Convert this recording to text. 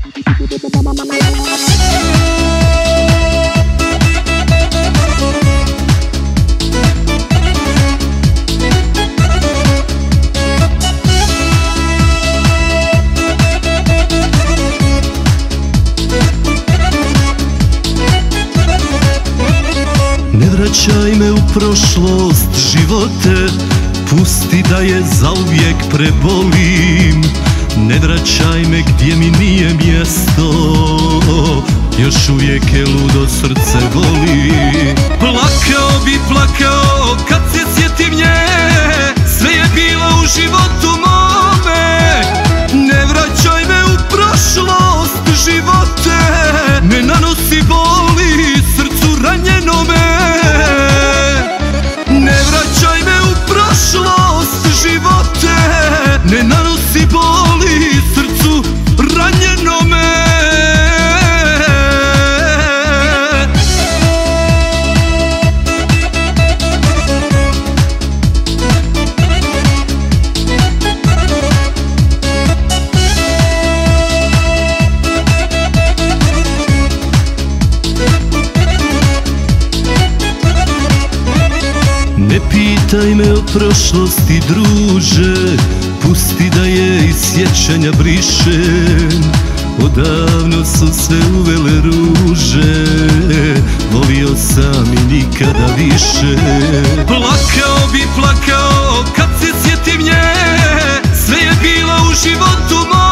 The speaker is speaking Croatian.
Ne vraćaj me u prošlost, živote, pusti da je zauvijek prebolim. Ne vraćaj me gdje mi nije mjesto, još uvijek je ludo srce voli. Plakao bi plakao kad se sjetim nje, sve je bilo u životu mome. Ne vraćaj me u prošlost, živote, ne nanosi boli srcu ranjenome. Ne vraćaj me u prošlost, živote, ne nanosi boli srcu ranjenome. Ne pitaj me o prošlosti, druže, pusti da je iz sjećanja brišem. Odavno su se uvele ruže, volio sam i nikada više. Plakao bi plakao kad se sjetim nje, sve je bilo u životu moj.